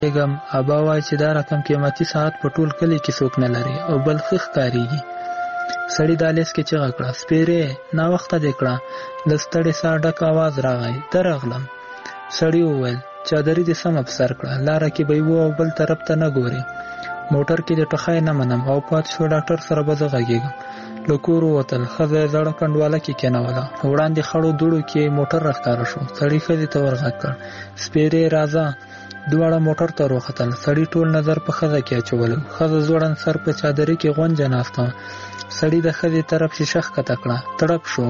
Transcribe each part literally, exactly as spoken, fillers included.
بیګم ابا وایي چې دا رقم قیمتي ساعت په ټول کلي کې څوک نه لري او بل ښه ښکارېږي. سړي دا لیس کې چیغه کړه، سپېرې ناوخته دې کړه. له ستړې ساه ډک اواز راغی، درغلم. سړي وویل چادري دې سمه په سر کړه، لاره کې به یو او بل طرف ته نه ګورې. موټر کې دې ټخی نه منم او پاتې شو ډاکټر سره به زه غږېږم. له کور ووتل، ښځه یې زړه کنډواله کې کېنوله. وړاندې خړو دوړو کې موټر راښکاره شو. سړي ښځې ته ورغږ کړ، سپېرې راځه. دواړه موټر ته وروختل. سړي ټول نظر په ښځه کې اچولو. ښځه ځوړند سر په چادري کې غونجه ناسته وه. سړي د ښځې طرف شیشه ښکته کړه، تړپ شو.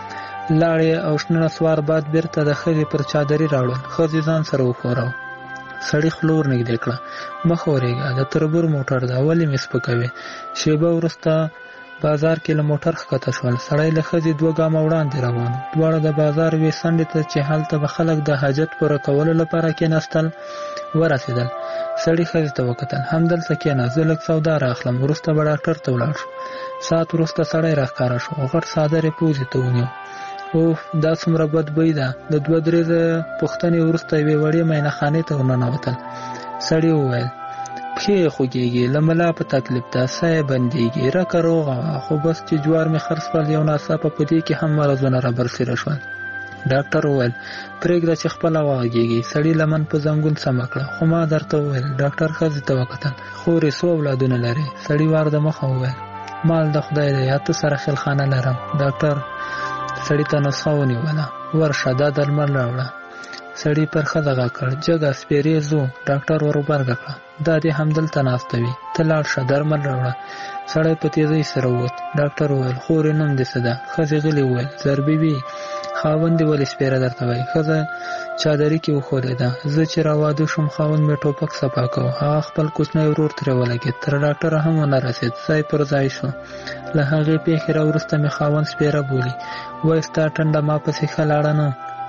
لاړې او شنه نسوار باد بیرته د ښځې پر چادري راوړل. ښځې ځان سره وښوراوه. سړي خوله ورنږدې کړه، مه ښورېږه، د تربور موټر ده، ولې مې سپکوې؟ شېبه وروسته بازار کې له موټر ښکته شول. سړی له ښځې دوه ګامه وړاندې روان و. دواړه د بازار یوې څنډې ته چې هلته به خلک د حاجت پوره کولو لپاره کېناستل ورسېدل. سړي ښځې ته وکتل، همدلته کېنه، زه لږ سودا راخلم، وروسته به ډاکټر ته ولاړ شو. ساعت وروسته سړی راښکاره شو، غټ څادر یې پوزې ته ونیو. اوف، دا څومره بد بوی ده. د دوه درې پوښتنې وروسته یوې وړې مینهخانې ته ورننوتل. سړي وویل پښې یې خوږېږي، له ملا په تکلیف ده، ساه یې بندېږي، رکه روغه وه، خو بس چې جوار مې خرڅ کړل یو ناڅاپه په دې کې هم مرضونه رابرسېره شول. ډاکټر وویل پرېږده چې خپله وغږېږي. سړي لمن په زنګون سمه کړه. خو ما درته وویل. ډاکټر ښځې ته وکتل، خورې څو اولادونه لرې؟ سړي وار د مخه وویل مال د خدای دی، اته سره خیلخانه لرم. ډاکټر سړي ته نسخه ونیوله، ورشه دا درمل راوړه. سړي پر ښځه غږ کړ، جګه سپېرې ځو. ډاکټر ور وبرګه کړه، دا دې همدلته ناسته وي، ته لاړ شه درمل راوړه. سړی په تېزۍ سره ووت. ډاکټر وویل خورې نوم دې څه ده؟ ښځې غلې وویل زربي بي. خاوند دې ولې سپېره درته وایي؟ ښځه چادري کې وښورېده. زه چې را واده شوم خاوند مې ټوپک صفا کوه، هغه خپل کوچنی ورور ترې ولګېد، تر ډاکټره هم ونه رسېد، ځای پر ځای شو. له هغې پېښې را وروسته مې خاوند سپېره بولي. وایي ستا ټنډه ما پسې ښه لاړه نه.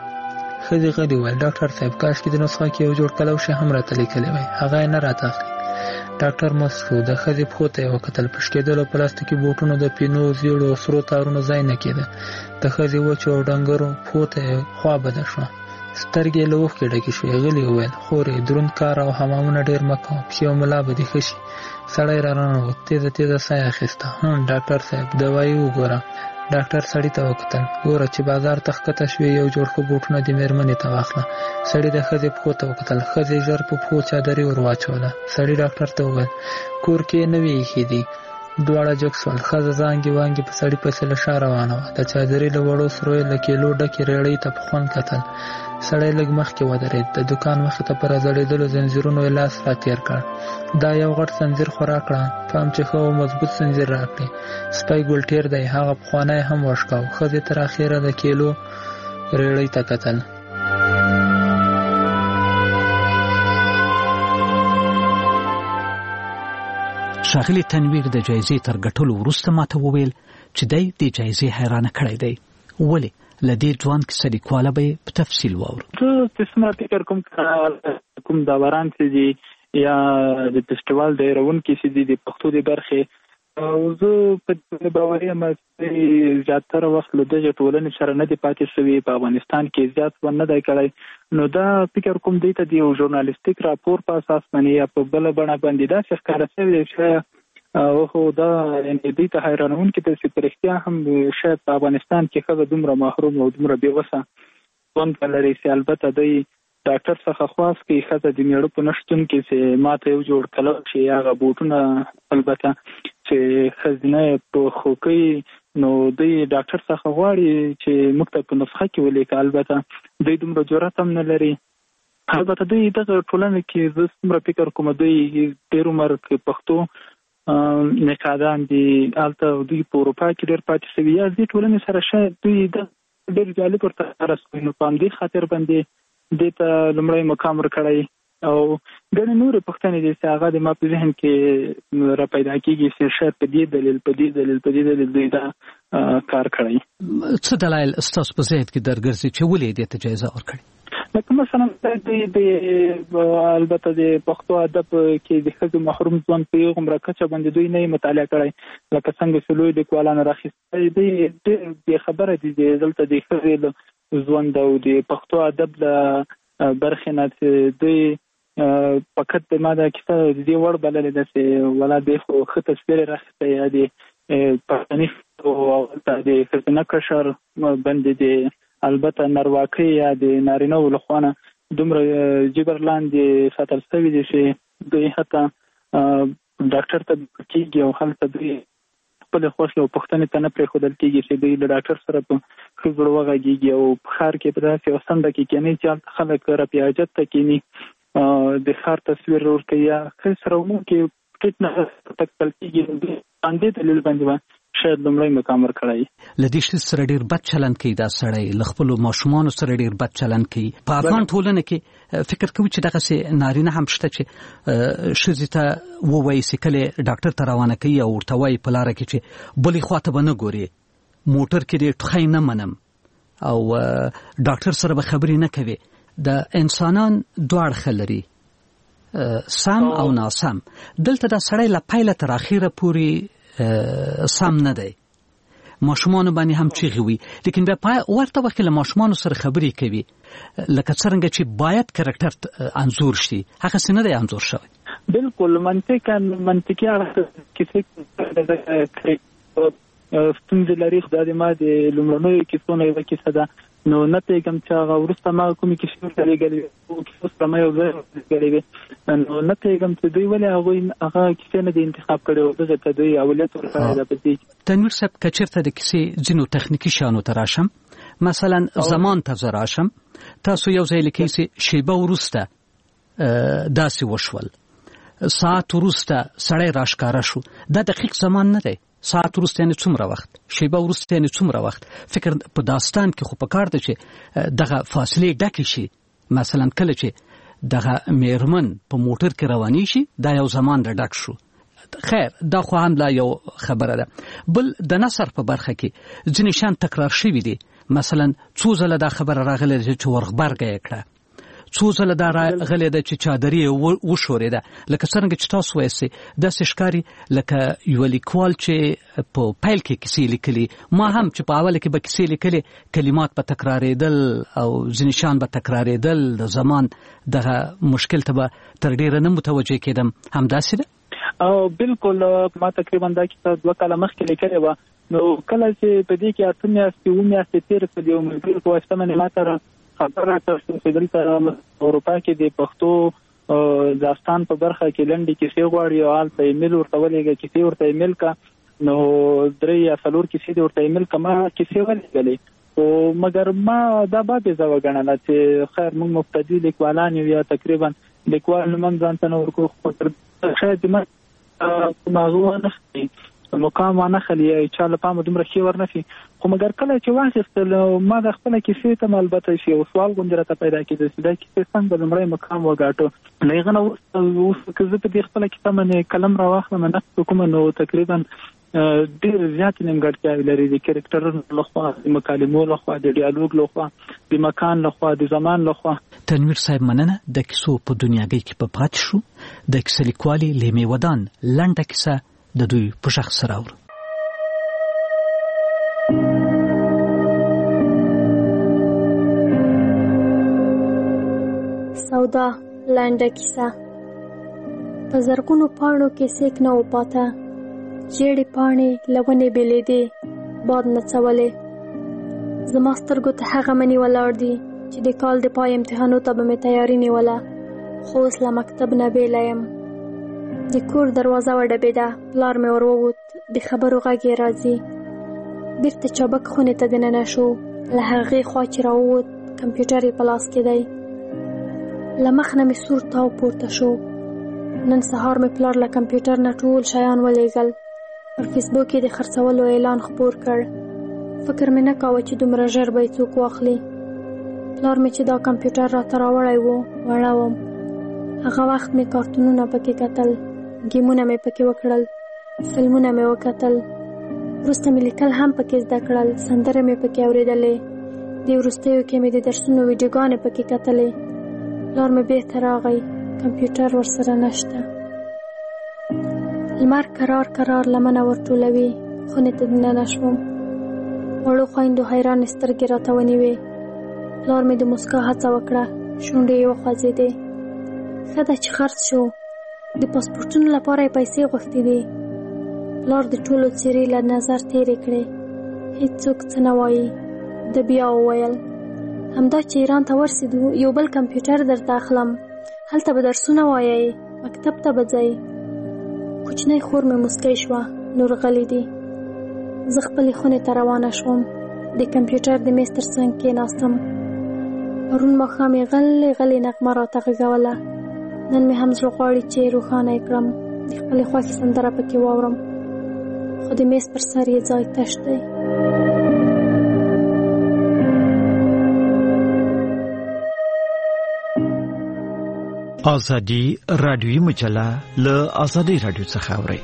ښځې غلې وویل ډاکټر صاحب کاشکې د نسخه کې یو جوړ کلوشې هم راته لیکلی وای، هغه یې نه راته اخلي. ډاکټر مست شو. د ښځې پښو ته یې وکتل. په شکېدلو پلاستیکي بوټونو د پینو زیړو او سرو تارونو ځای نه کېده. د ښځې وچو او ډنګرو پښو ته یې خوا بده شوه. سترګې یې له اوښکې ډکې شوې. غلې وویل خورې دروند کار او حمامونه ډېر مه کوه، پښې او ملا به دې ښه شي. سړی را ننوت. تېزه تېزه ساه یې اخیسته. هم ډاکټر صاحب دوایي وګوره. ډاکټر سړي ته وکتل. ګوره چې بازار ته ښکته شوې یو جوړ ښه بوټونه دې مېرمنې ته واخله. سړي د ښځې پښو ته وکتل. ښځې ژر په پښو چادري ور واچوله. سړي ډاکټر ته وویل کور کې یې نوي ایښي دي. دواړه جګ شول. ښځه زانګې وانګې په سړي پسې له شا روانه وه. د چادري له وړو سرو یې له کیلو ډکې ریړۍ ته په خوند کتل. سړی لږ مخکې ودرېد. د دوکان مخې ته په راځړېدلو زنځیرونو یې لاس را تېر کړ. دا یو غټ زنځیر خو راکړه، پام چې ښه او مضبوط زنځیر راکړې. سپی ګلټیر دی، هغه پخوانی هم وشکاو. ښځې تر اخره د کیلو ریړۍ ته کتل. ښاغلي تنویر د جایزې تر ګټلو وروسته ماته وویل چې دی د جایزې حیرانه کړی دی. ولې؟ له دې ځوان کیسه لیکواله به یې په تفصیل واورو. زه چې څومره فکر کوم کوم داوران چې دي یا د فستیوال د ایرونکي چې دي د پښتو د برخې، او زه په باوري یم چې زیاتره وخت له دغې ټولنې سره نه دی پاتې شوي، په افغانستان کې زیات ونه دی کړی. نو دا فکر کوم دی ته د یو ژورنالیستیک راپور په اساس باندې یا په بله بڼه باندې داسې ښکاره شوی دی چې او خو دا دې ته حیرانونکې ده چې په رښتیا هم شاید په افغانستان کې ښځه دومره محروم او دومره بېوسه ژوند لري چې البته دی ډاکټر څخه خواست کوي ښځه د مېړه په نشتون کې چې ما ته یو جوړ کلک شي، هغه بوټونه البته چې ښځینه یې په خو کوي، نو دوی ډاکټر څخه غواړي چې موږ ته په نسخه کې ولیکه. البته دوی دومره جرأت هم نه لري. البته دوی دغه ټولنه کې زه څومره فکر کوم دوی ډېر عمر پښتو نقادان دي هلته دوی په اروپا کې ډېر پاتې شوي، یا دې ټولنې سره شاید دوی د ډېر جالب ورته رسوي. نو په همدې خاطر باندې دې ته لومړی مقام ورکړی. او ګڼې نورې پوښتنې دي چې هغه د ما په ذهن کې را پیدا کېږي چې شاید په دې دلیل په دې دلیل په دې دلیل دوی دا کار کړی. څه دلایل ستاسو په ذهن کې درګرځي چې ولې دې ته جایزه ورکړې؟ لکه مثلا د البته د پښتو ادب کې د ښځو محروم ژوند په یو عمره کچه باندې دوی نه مطالعه کړی، لکه څنګه چې لوی لیکوالان راخیستي دوی ډېر بې خبره دي دلته د ښځې ژوند او د پښتو ادب د برخې نه دوی فقط ما دا کیسه د دې وړ بللې ده چې ولا دی خو ښه تصویر راخیستی یا د پښتني او د ښځینه قشر باندې د البته نارواکۍ یا د نارینه‌و لخوا نه دومره جبر لاندې ساتل شوي دي چې دوی حتی ډاکټر ته کېږي او هلته دوی خپلې خوښې او پوښتنې ته نه پرېښودل کېږي چې دوی له ډاکټر سره په ښه زړه وغږېږي او په ښار کې په داسې یوه څنډه کې کېني چې هلته خلک رفع حاجت ته کېني د ښار تصویر ورکوي یا ښه سره ومونکي ټیټ نه تکتل کېږي باندې دلیل باندې به شاید لومړی مقام ورکړی. له دې شي سره ډېر بد چلند کوي دا سړی، له خپلو ماشومانو سره ډېر بد چلند کوي. په افغان ټولنه کې فکر کوي چې دغسې نارینه هم شته چې ښځې ته ووایي چې کله ډاکټر ته روانه کوي او ورته وایي په لاره کې چې بلې خوا ته به نه ګورې، موټر کې دې ټوخی نه منم او ډاکټر سره به خبرې نه کوي. د انسانان دوه اړخه لري، سم او ناسم. دلته دا سړی له پیله تر اخره پورې سم نه دی، ماشومان باندې هم چیغې وي، لیکن بیا ورته وخت له ماشومان سره خبرې کوي لکه څرنګه چې باید کرکټر انځور شي، هغه نه دی انځور شوی. بالکل منطقاً منطقي اړخ کې ستونزې لري. خدای ما د لومړنیو کیسو نه یوه کیسه ده، نو نه پوهېږم چې هغه وروسته ما کومې کیسې ورته لېږلې وې، کیسو سره ما یو ځای لېږلې وې، نو نه پوهېږم چې دوی ولې هغوی هغه کیسې نه دي انتخاب کړې او دغې ته دوی اولیت ورکړی ده. په دې تنویر صاحب که چېرته د کیسې ځینو تخنیکي شیانو ته راشم، مثلا زمان ته زه راشم، تاسو یو ځای لیکئ چې شیبه وروسته داسې وشول، ساعت وروسته سړی راښکاره شو. دا دقیق زمان نه دی، ساعت وروسته یعنې څومره وخت، شیبه وروسته یعنې څومره وخت. فکر په داستان کې خو پکار ده چې دغه فاصلې ډکې شي. مثلا کله چې دغه میرمن په موټر کې رواني شي دا یو زمان د ډک شو. خیر دا خو هم لا یو خبره ده. بل د نثر په برخه کې ځینې شیان تکرار شوي دي. مثلا څو ځله دا خبره راغلې چې ورغبرګه یې کړه، څو ځله دا راغلې ده چې چادري یې وښورېده. لکه څرنګه چې تاسو وایئ داسې ښکاري لکه یوه لیکوال چې په پیل کې کیسې لیکلي، ما هم چې په اوله کې به کیسې لیکلې کلمات به تکرارېدل او ځینې شیان به تکرارېدل، د زمان دغه مشکل ته به تر ډېره نه متوجه کېدم. همداسې ده؟ او بالکل ما تقریبا دا کیسه دوه کاله مخکې لیکلې وه، نو کله چې په دې کې اته میاشتې اووه میاشتې تېرې کړې یو ملګري په واسطه باندې ما ته خبر راکړه چې دلته اروپا کې د پښتو داستان په برخه کې لنډې کیسې غواړي او هلته ایمیل ورته ولېږه، کیسې ورته ایمیل کړه، نو درې یا څلور کیسې دې ورته ایمیل کړه. ما کیسې ولېږلې خو مګر ما دا بابېزه وګڼله چې خیر موږ مبتدي لیکوالان یو یا تقریبا لیکوال نوم ځان ته نه ورکړو، خو تر شاید ما موضوع ونه خلي مقام ونه خلي چا له پامه دومره ښې ورنشي. خو مګر کله چې واخیستل ما د خپله کیسې ته البته چې یو سوال غوندې راته پیدا کېده چې دا کیسې څنګه لومړی مقام وګاټو. له هغه نه وروسته اوس که زه په دې خپله کیسه باندې قلم راواخلم نقد وکړم نو تقریبا ډېر زیاتې نیمګړتیاوې لري، د کرکټرونو لخوا، د مکالمو لخوا، د ډیالوګ لخوا، د مکان لخوا، د زمان لخوا. تنویر صاحب مننه. د کیسو په دنیاګۍ کې په پاتې شو. د کیسه لیکوالې لیمې ودان لنډه کیسه د دوی په شخص سره اورو. سودا لنډه کیسه. په زرګونو پاڼو کې سیک نه و پاته، ژیړې پاڼې له ونې بېلېدې، باد نڅولې. زما سترګو ته هغه منې ولاړ دي چې د کال د پای امتحانو ته به مې تیاري نیوله، خو اوس له مکتب نه بېله یم. د کور دروازه وډبېده، پلار مې ور ووت، د خبرو غږ یې راځي. بېرته چابک خونې ته دننه شو، له هغې خوا چې راووت کمپیوټر یې په لاس کې دی. له مخ نه مې سور تاو پورته شو. نن سهار مې پلار له کمپیوټر نه ټول شیان ولېږل، پر فیسبوک یې د خرڅولو اعلان خپور کړ. فکر مې نه کاوه چې دومره ژر به یې څوک واخلي. پلار مې چې دا کمپیوټر راته راوړی و وړه وم. هغه وخت مې کارتونونه پکې کتل، ګیمونه مې پکې وکړل، فلمونه مې وکتل، وروسته مې لیکل هم پکې زده کړل، سندرې مې پکې اورېدلې، د وروستیو کې مې د درسونو ویډیوګانې پکې کتلې. پلار مې بېرته راغی، کمپیوټر ورسره نشته. لمر کرار کرار لمنه ورټولوي، خونې ته دننه شوم. وړو خویندو حیرانې سترګې راته ونیوې. پلار مې د مسکا هڅه وکړه، شونډې یې وخوځېدې. ښه ده چې خرڅ شو. د پاسپورټونو لپاره یې پیسې غوښتې دي. پلار د ټولو څېرې له نظر تېرې کړې. هېڅوک څه نه وایي. ده بیا وویل همدا چې ایران ته ورسېدو یو بل کمپیوټر درته اخلم. هلته به درسونه وایئ، مکتب ته به ځئ. کوچنۍ خور مې مسکی شوه. نور غلی دي. زه خپلې خونې ته روانه شوم. د کمپیوټر د میز تر څنګ کېناستم. پرون ماښام یې غلې غلې نغمه راته غږوله. نن مې هم زړه غواړي چې روښانه یې کړم، د خپلې خوښې سندره پکې واورم، خو د میز پر سر یې ځای تش دی. آزادی رادیویی مجله له آزادی رادیو څخه اورئ.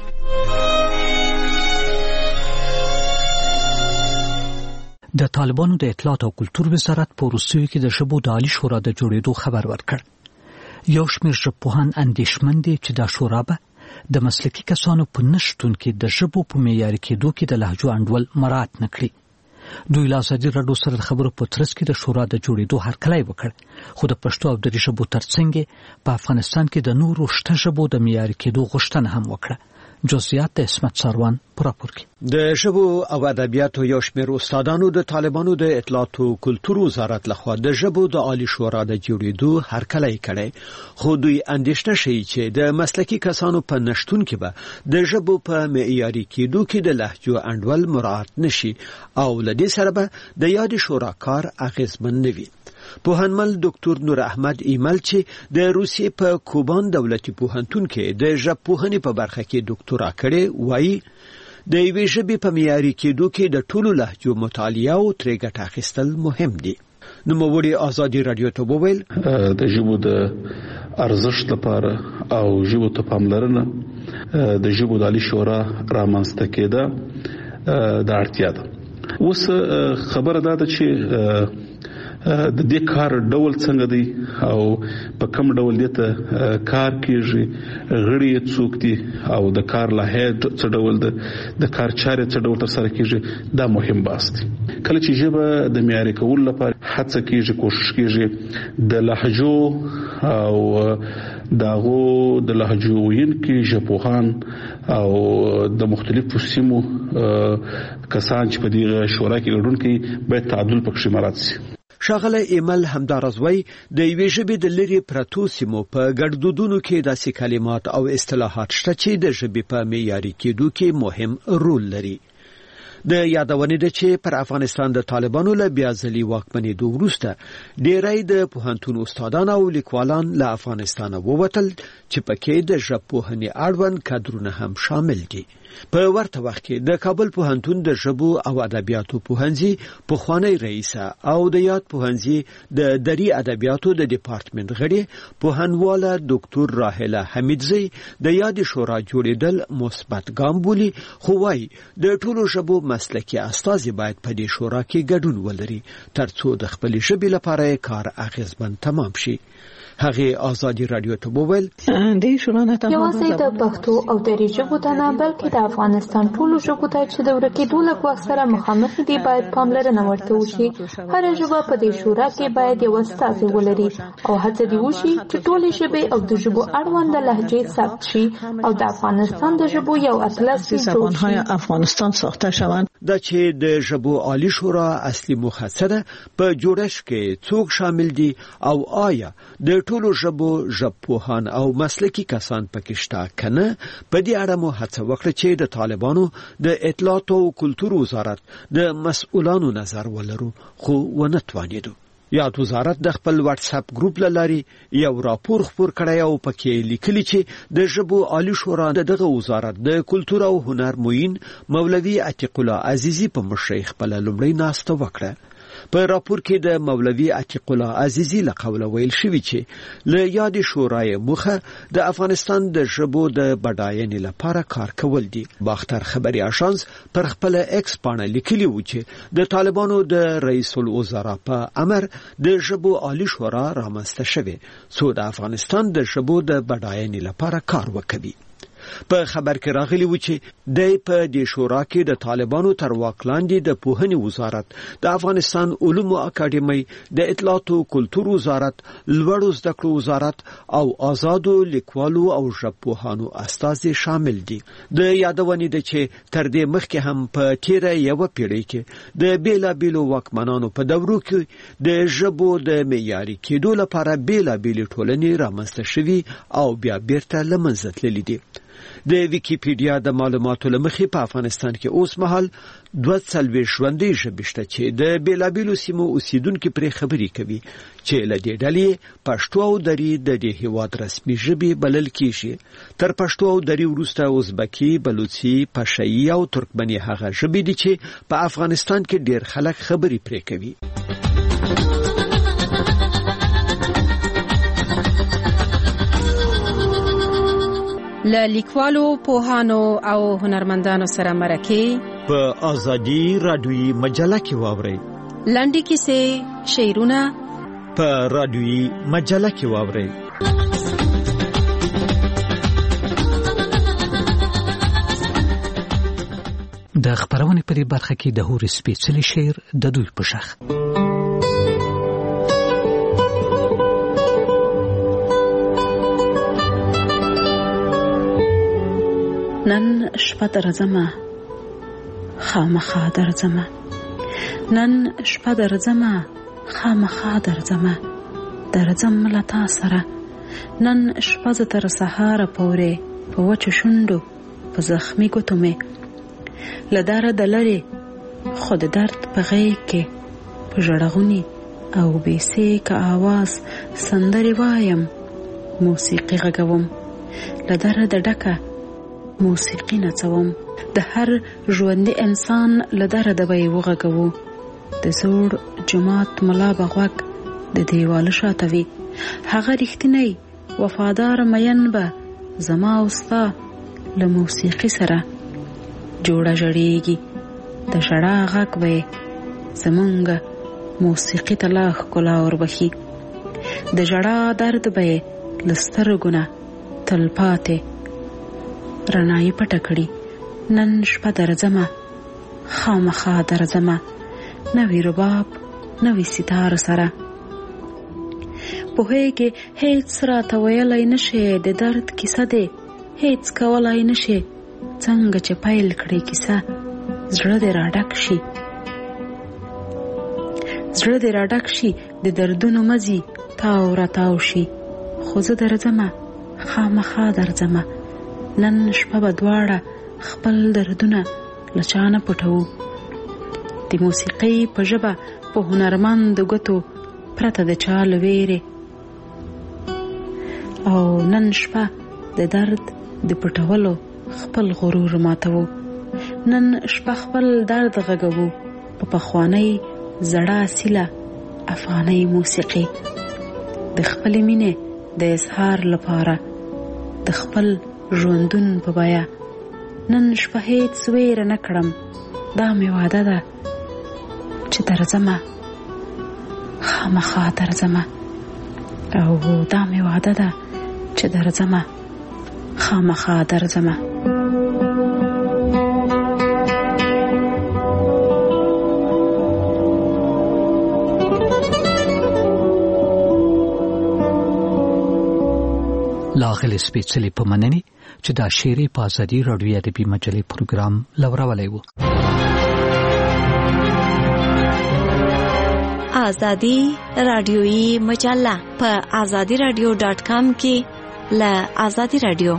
د طالبانو د اطلاعات او کلتور وزارت په روسیې کې د ژبو د عالی شورا د جوړېدو خبر ورکړ. یو شمېر ژبپوهان اندېښمن دي چې دا شورا به د مسلکي کسانو په نشتون کې د ژبو په معیاري کېدو کې د لهجو انډول مراعات نه کړي. دوی له ازادي راډیو سره د خبرو په ترڅ کې د شورا د جوړېدو هرکلی وکړ، خو د پښتو او دري ژبو ترڅنګ په افغانستان کې د نورو شته ژبو د معیاري کېدو غوښتنه هم وکړه. جزئیات د اسمت ساروان په راپور کې. د ژبو او ادبیاتو یو شمېر استادانو د طالبانو د اطلاعات او کلتور وزارت لخوا د ژبو د عالی شورا د جوړېدو هرکلی کړی، خو دوی اندېښنه شوي چې د مسلکي کسانو په نشتون کې به د ژبو په معیاري کېدو کې د لهجو انډول مراعات نشي او له دې سره به د یاد شورا کار اغېزمن نه وي. پوهنمل ډاکټر نور احمد ایمل چې د روسیې په کوبان دولتي پوهنتون کې د ژبپوهنې په برخه کې ډاکټورا کړې، وایي د یوې ژبې په معیاري کېدو کې د ټولو لهجو مطالعه او ترې ګټه اخیستل مهم دي. نوموړي آزادي رادیو ته وویل د ژبو د ارزښت لپاره او ژبو ته پاملرنه د ژبو د عالی شورا رامنځته کېده د اړتیا ده. اوس خبره ده چې د دې کار ډول څنګه دی او په کوم ډول دې ته کار کیږي، غړي څوک دي او د کار لایحه څه ډول ده، د کار چارې څه ډول ترسره کیږي، دا مهم بحث دی. کله چې ژبه د معیاري کولو لپاره هڅه کیږي، کوشش کیږي د لهجو او داغو د لهجو وینکي ژبپوهان او د مختلفو سیمو کسان چې په دې شورا کې ګډون کوي باید تعادل پکې مراعات شي. ښاغلی ایمل همداراز وایي د یوې ژبې د لرې پرتو سیمو په ګړدودونو کې داسې کلمات او اصطلاحات شته چې د ژبې په معیاري کېدو کې مهم رول لري. د یادونې ده چې پر افغانستان د طالبانو له بیا ځلي واکمنېدو وروسته ډېری د پوهنتون استادان او لیکوالان له افغانستانه ووتل چې پکې د ژبپوهنې اړوند کادرونه هم شامل دي. په ورته وخت کې د کابل پوهنتون د ژبو او ادبیاتو پوهنځي پخوانی رئیسه او د یاد پوهنځي د دري ادبیاتو د ډپارټمنټ غړي پوهنواله ډاکټر راهله حمیدزی د یاد شورا جوړېدل مثبت ګام بولي، خو وايي د ټولو ژبو مسلکي استازي باید په دې شورا کې ګډون ولري ترڅو د خپل ژبې لپاره کار اغېزمن تمام شي. هغه آزادی رادیو ته وویل د شورا نه تمام یوازې د پښتو او دري ژبو ته نه بلکې د افغانستان ټولو ژبو ته چې د ورکېدو له ګواښ سره مخامخ دي باید پاملرنه ورته وشي. هر ژبه په دې شورا کې باید یو استازی ولري او هڅه دې وشي چې ټولې ژبې او د ژبو اړوند لهجې ثبت شي او د افغانستان د ژبو یو اطلس جوړ شي. افغانستان ساخته شوند دا چې د ژبو عالی شورا اصلي موخه څه ده، په جوړښت کې څوک شامل دي او آیا د ټولو ژبو ژبپوهان او مسلکي کسان پکې شته کنه. په دې اړه مو هڅه وکړه چې د طالبانو د اطلاعات او کلتور وزارت د مسؤلانو نظر ولرو، خو ونه توانېدو. یاد وزارت د خپل واتس اپ ګروپ لاري یو راپور خپور کړی او پکې لیکلي چې د ژبو عالی شورا دغه وزارت د کلتور او هنر موین مولوي عتیق الله عزیزی په مشرۍ خپل لومړی ناسته وکړه. په راپور کې د مولوي عتیق الله عزیزی له قوله ویل شوی چې له یاد شورای مخه د افغانستان د ژبو د بډاینې لپاره کار کول دي. باختر خبري آژانس پر خپل ایکس باندې لیکلی و چې د طالبانو د رئیس الوزرا په امر د ژبو عالی شورا رامنځته شوه څو د افغانستان د ژبو د بډاینې لپاره کار وکړي. په خبر کې راغلی و چې د په د شورا کې د طالبانو تر واک لاندې د پوهنې وزارت، د افغانستان علومو اکاډمي، د اطلاعات او کلتور وزارت، لوړو زده کړو وزارت او آزادو لیکوالو او ژبپوهانو استازي شامل دي. د یادونې ده چې تر دې مخکې هم په تیره یو پیړۍ کې د بیلابیلو واکمنانو په دورو کې د ژبو د معیاري کېدو لپاره بیلابیلې ټولنې رامنځته شوي او بیا بیرته له منځه تللي دي. د ویکیپیډیا د معلوماتو له مخې په افغانستان کې اوس مهال دوه څلوېښت ژوندۍ ژبې شته چې د بیلابیلو سیمو اوسیدونکي پرې خبرې کوي چې له دې ډلې پښتو او دري د دې هېواد رسمي ژبې بلل کېږي. تر پښتو او دري وروسته ازبکي، بلوچي، پشایي او ترکمني هغه ژبې دي چې په افغانستان کې ډېر خلک خبرې پرې کوي. له لیکوالو، پوهانو او هنرمندانو سره مرکه په ازادي رادیویي مجله کې واورئ. لنډې کیسې، شعرونه په رادیویي مجله کې واورئ. د خبرونې په دې برخه کې د هوري سپېڅلي شعر د دوی په شخ. نن شپه درځمه خامخا درځمه، نن شپه درځمه خامخا درځمه، درځم له تا سره. نن شپه زه تر سهاره پورې په وچو شونډو په زخمي ګوتو مې له داره د لرې خو د درد په غېږ کې په ژړغوني او بېسېکه آواز سندرې وایم، موسیقي غږوم، له دره د ډکه موسیقي نڅوم. د هر ژوندي انسان له دره د به یې وغږوو، د زوړ جومات ملا به غوږ د دیواله شاته وي. هغه رښتینی وفادار مین به زما او ستا له موسیقي سره جوړه ژړېږي. د ژړا غږ به یې زمونږ موسیقي ته لا ښکلا وربښي. د ژړا درد به یې له سترګو نه تلپاتې رڼایي پټه کړي. نن شپه درځمه خامخا درځمه، نوی رباب نوی ستار سره. پوهېږې هېڅ راته ویلی نشې د درد کیسه دی، هېڅ کولی نشې څنګه چې پیل کړې کیسه زړه دې راډک شي، زړه دې راډک شي د دردونو مزي تاو راتاو شي. خو زه درځمه خامخا درځمه، نن شپه به دواړه خپل دردونه له چا نه پټوو. د موسیقۍ په ژبه په هنرمند ګوتو پرته د چا له ویرې، او نن شپه د درد د پټولو خپل غرور ماتوو. نن شپه خپل درد غږوو په پخوانۍ زړه اصیله افغانۍ موسیقي، د خپلې مینې د اظهار لپاره د خپل ژوندون په بیه. نن شپه هېڅ ویره نه کړم، دا مې وعده ده چې درځمه خامخا درځمه، او دا مې وعده ده چې درځمه خامخا درځمه. لاغل سپېڅلي په مننې چې دا شعر په ازادي راډیو ادبي مجلې پروګرام لورولی و. ازادي راډیويي مجله په ازادي راډیو ډاټ کام کې له ازادي راډیو.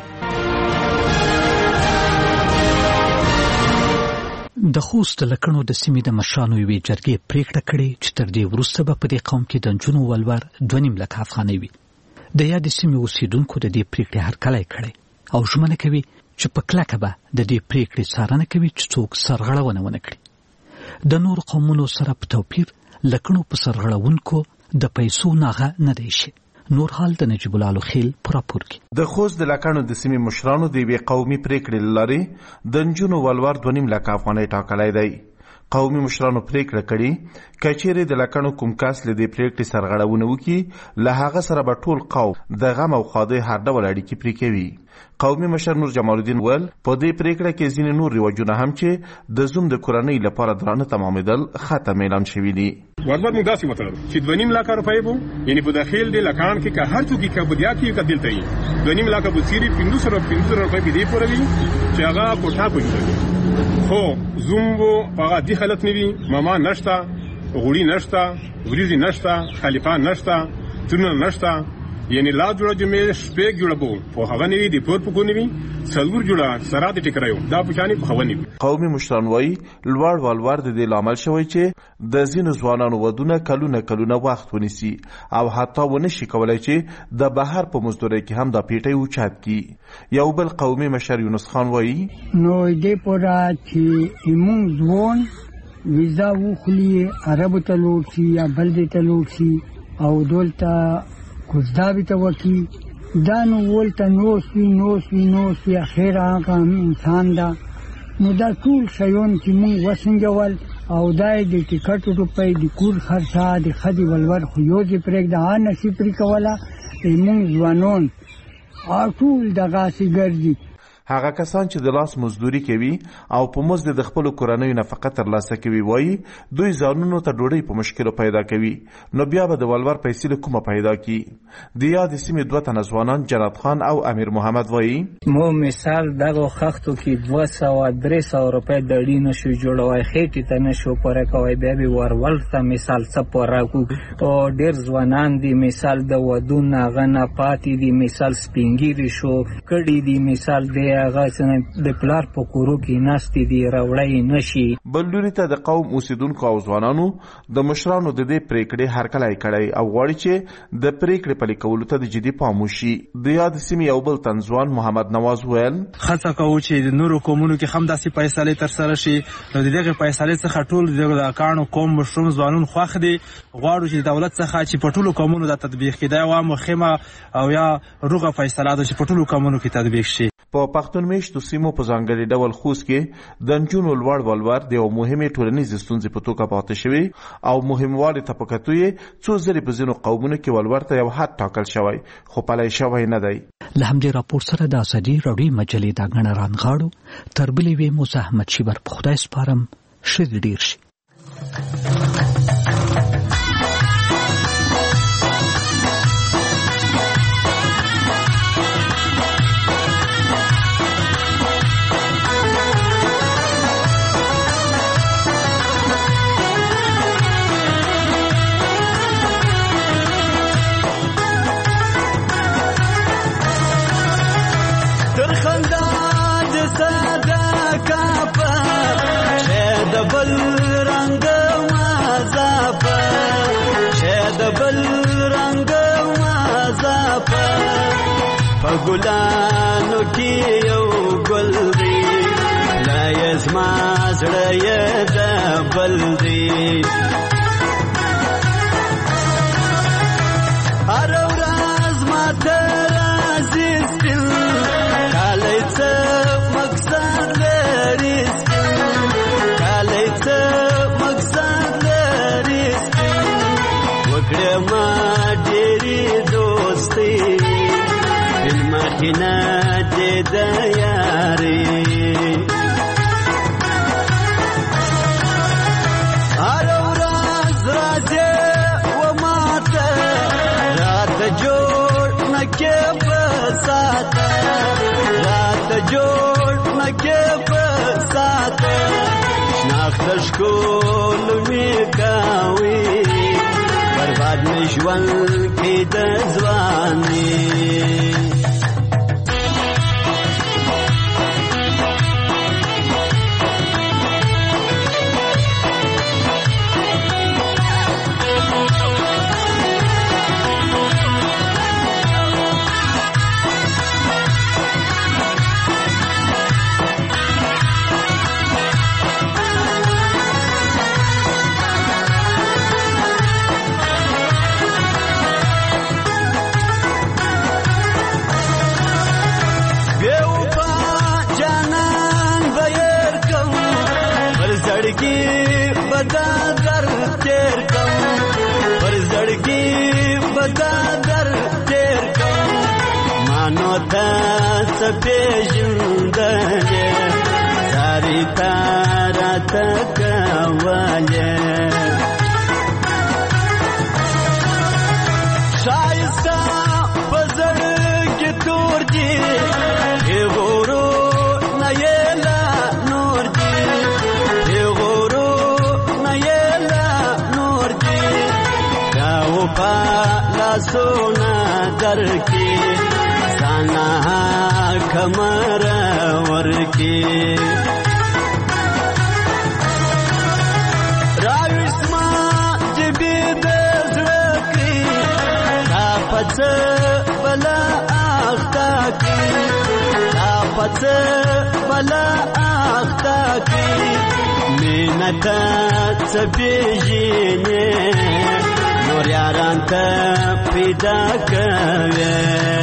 د خوست لکڼو د سیمې د مشرانو یوې جرګې پریکړه کړې چې تر دې وروسته به په دې قوم کې د نجونو ولور دوه نیم لک افغانۍ وي. د یادې سیمې اوسیدونکو د دې پریکړې هرکلی کړی او ژمنه کوي چې په کلکه به د دې پریکړې څارنه کوي چې څوک سرغړونه ونه کړي. د نور قومونو سره په توپیر لکڼو په سرغړونکو د پیسو ناغه نه دی شي. نور حال د نجیب الله خیل پراپور کې. د خوست د لکڼو د سیمې مشرانو د یوې قومي پریکړې له لارې د نجونو ولور دوه نیم لک افغانۍ ټاکلی دی. قومي مشرانو پریکړه کړې کچېرې د لکڼو کوم کس له دې پریکړې سرغړونه وکړي له هغه سره به ټول قوم د غم او ښادۍ هر ډول اړیکې پرې کوي. قومي مشر نور جمال الدین ویل په دې پریکړه کې ځینې نور رواجونه هم چې د زوم د کورنۍ لپاره درانه تمامېدل ختم اعلان شوي دي. وربد موږ داسې وتړل چې دوه نیم لاکه روپۍ به یعنې په داخل د لکان کې که هر څوک یې که بدیا کې که دلته یي دوه نیم لاکه به څیري پنځه سوه پنځه سوه روپۍ په دې پوره وي چې هغه کوټه به جوړوي. خو زوم به په هغه دې حالت نه وي، ماما نشته، غوړي نشته، وریځې نشته، خلیفه نشته، ترونه نشته، یعنی لا جوړه جمعې شپږ جوړه بو په هغه نه وي د پور په کو نه وي څلور جوړه سره د ټکرایو دا پوښتنې په هغه نه وي. قومي مشران وایي لوړ والور د دې لامل شوی چې د ځینو ځوانانو ودونه کلونه کلونه وخت ونیسي او حتی ونه شي کولای چې د بهر په مزدورۍ کې هم دا پیټۍ اوچت کړي. یو بل قومي مشر یونس خان وایي نو دې پورا چې موږ ځوان ویزا وخلی عربو ته لوټ شي یا بل دې ته لوټ شي او دولته کوزداوی ته وکی دا نو ولته نوسوي نوسوي نوسوي اخیر هغه انسان دا نو دا ټول شیون چې موږ وسنجول او دا د ټیکټ روپۍ د کور خرچه د ښځې ولور خو یو ځای پرېږده هغه نشي پرې کوله موږ ځوانان ټول دغسې ګرځي. هغه کسان چې د لاس مزدوري کوي او په مزد د خپل کورنۍ نفقه ترلاسه کوي وایي دوی ځانونو ته ډوډۍ په مشکلو پیدا کوي نو بیا به د ولور پیسې له کومه پیدا کی. د یاد سیمې دوه تنه ځوانان جنت خان او امیر محمد وایي مو مثال دغه خښتو کې دوه سوه درې سوه روپۍ د اړي نشو جوړوی خېټې ته نشو پوره کوی بیا به ورول ته مثال څه پوره کړو او ډېر ځوانان دي مثال د ودونو هغه نه پاتې دي مثال سپینګیري شو کړي دي مثال دی هغه د پلار په کورو کې ناستې دي راوړی نشي. بل لوري ته د قوم اوسیدونکو او ځوانانو د مشرانو د دې پریکړې هرکلی کړی او غواړي چې د پریکړې پلي کولو ته د جدي پام وشي. د یاد سیمې یو بل تنځوان محمد نواز ویل هڅه کوو چې د نورو قومونو کې هم داسې فیصلې ترسره شي نو د دغې فیصلې څخه ټول د کاڼو قوم مشروم ځوانون خوښ دي. غواړو چې د دولت څخه چې په ټولو قومونو دا تطبیق کړي دا یوه مهمه او یا روغه فیصله ده چې په ټولو قومونو کې تطبیق شي. په پښتون میشتو سیمو په ځانګړي ډول خوست کې د نجونو لوړ ولور د یو مهمې ټولنیزې ستونزې په توګه پاتې شوی او مهموالي ته په کتو یې څو ځلې په ځینو قومونو کې ولور ته یو حد ټاکل شوی خو پلی شوی نه دی. له همدې راپور سره د ازادي راډیو مجلې دا ګڼه رانغاړو تر بلې وې موسی احمد شیبر په خدای سپارم ښه دې ډېر شي. ګلانو کې یو ګل دی لا یزما زړه یې د بل دی هر ورځ ماته راځي سپین کالی څه مقصد لري سپین کالی څه مقصد لري سپین وکړه ما ډېرې دوستي مخینه دې د یاري هر ورځ راځي و ماته راته جوړ نه کې په ساته راته جوړ نه کې په ساته شناخته ښکلو مې کوي برباد مې ژوند کې د ځواني. بدا در تیر کم پر زړګي بدا در تیر کم مانو تا سپېژندلې ساری تارا تکواله شایسته بزړ کې تور دي ای غورو نه یلا نور دي ای غورو نه یلا نور دي داو په لاسونه درکې سانا کمر ورکی راوسما جبی د زړکی تا پڅ بلا اختا کی تا پڅ بلا اختا کی مینتا څبېژنې نور یاران ته پیدا کوي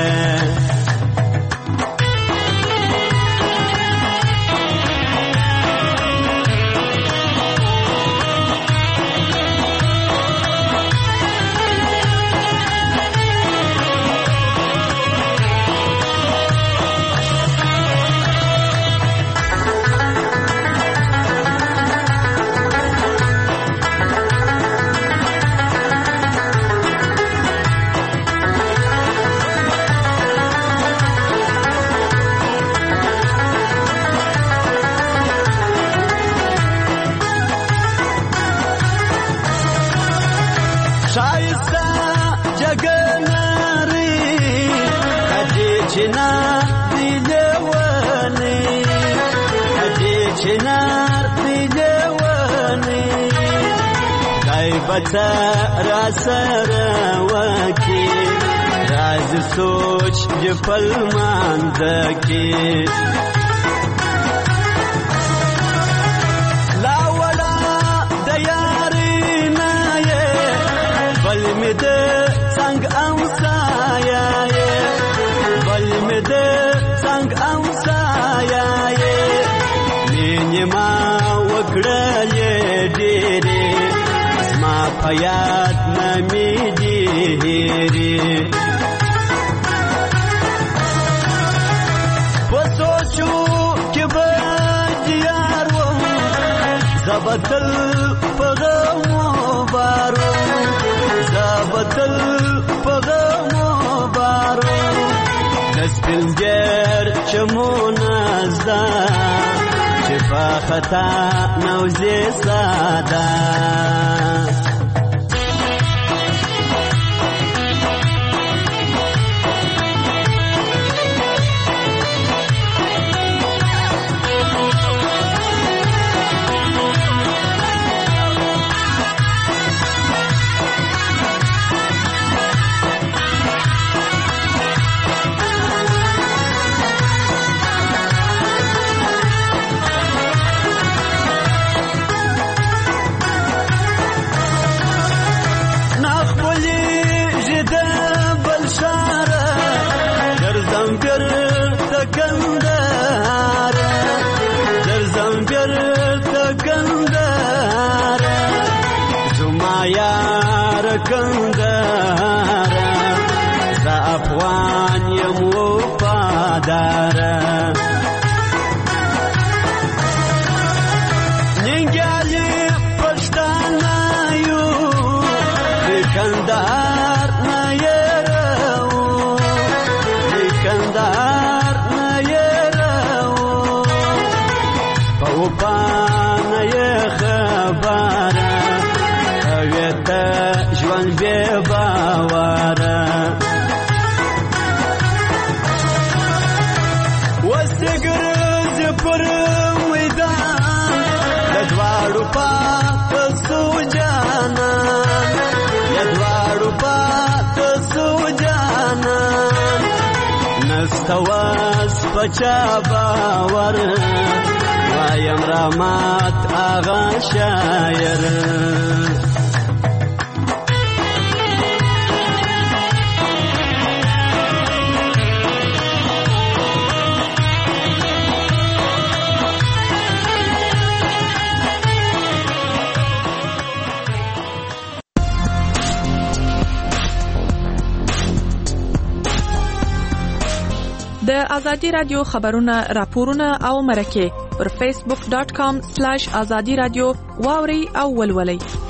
بچا را سره وکی راز سوچ جپل ماندکی لا ولا دیاری نایه بل می ده څنګ امسایا بل می ده څنګ امسایا مینه ما وکړلې ډېرې حیات نمی دیری پسوچو که بدیار وم زبطل پغمو بارو زبطل پغمو بارو دسپلگر چمون ازدا چپا خطا نوزی سادا کندارا زا افغان یم وفادارا ننگالی پشتانا یو کندار نیرو کندار نیرو پاوپان ی خبارا اویتا جوان بی باوارا وستگرز پر میدان لدوارو پاک سو جانا لدوارو پاک سو جانا نستواز پچا باور وایم رامات آغا شایر د ازادي رادیو خبرونه راپورونه او مرکه پر فیسبوک ډاٹ کام سلیش ازادي رادیو واوري او ولولئ.